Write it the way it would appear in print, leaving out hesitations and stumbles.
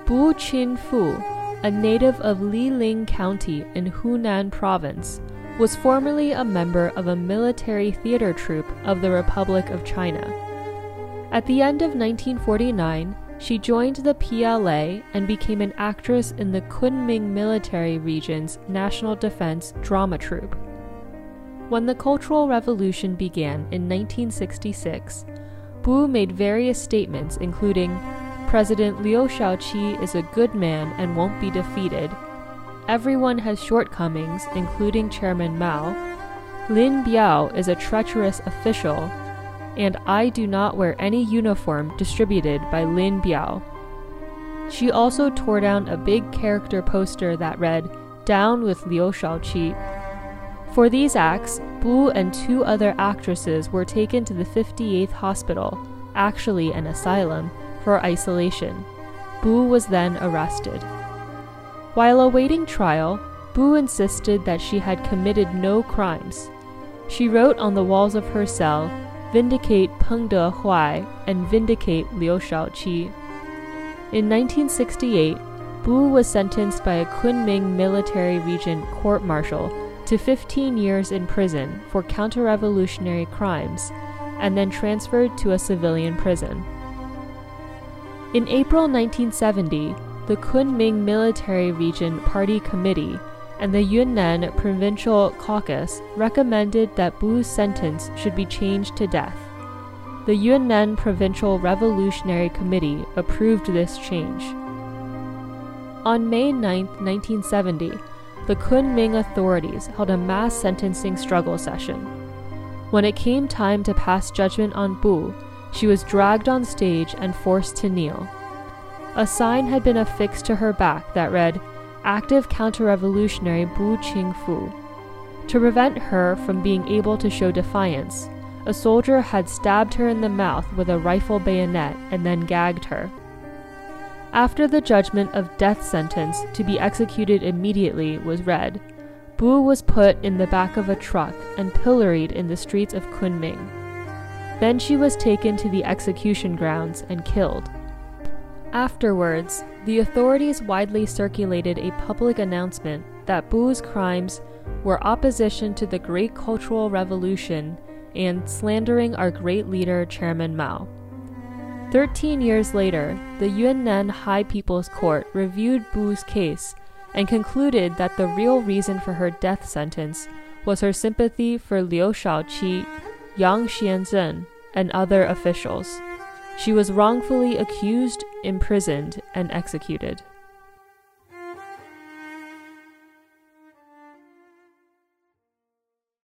Bu Qinfu, a native of Liling County in Hunan Province, was formerly a member of a military theater troupe of the Republic of China. At the end of 1949, she joined the PLA and became an actress in the Kunming Military Region's National Defense Drama Troupe. When the Cultural Revolution began in 1966, Bu made various statements including, "President Liu Shaoqi is a good man and won't be defeated. Everyone has shortcomings, including Chairman Mao. Lin Biao is a treacherous official, and I do not wear any uniform distributed by Lin Biao." She also tore down a big character poster that read, "Down with Liu Shaoqi." For these acts, Bu and 2 other actresses were taken to the 58th Hospital, actually an asylum, for isolation. Bu was then arrested. While awaiting trial, Bu insisted that she had committed no crimes. She wrote on the walls of her cell, "Vindicate Peng Dehuai" and "Vindicate Liu Shaoqi." In 1968, Bu was sentenced by a Kunming Military Region court-martial to 15 years in prison for counter-revolutionary crimes, and then transferred to a civilian prison. In April 1970, the Kunming Military Region Party Committee and the Yunnan Provincial Caucus recommended that Bu's sentence should be changed to death. The Yunnan Provincial Revolutionary Committee approved this change. On May 9, 1970, the Kunming authorities held a mass sentencing struggle session. When it came time to pass judgment on Bu, she was dragged on stage and forced to kneel. A sign had been affixed to her back that read, "Active Counter-Revolutionary Bu Qingfu." To prevent her from being able to show defiance, a soldier had stabbed her in the mouth with a rifle bayonet and then gagged her. After the judgment of death sentence to be executed immediately was read, Bu was put in the back of a truck and pilloried in the streets of Kunming. Then she was taken to the execution grounds and killed. Afterwards, the authorities widely circulated a public announcement that Bu's crimes were opposition to the Great Cultural Revolution and slandering our great leader Chairman Mao. 13 years later, the Yunnan High People's Court reviewed Bu's case and concluded that the real reason for her death sentence was her sympathy for Liu Shaoqi, Yang Xianzhen, and other officials. She was wrongfully accused, imprisoned, and executed.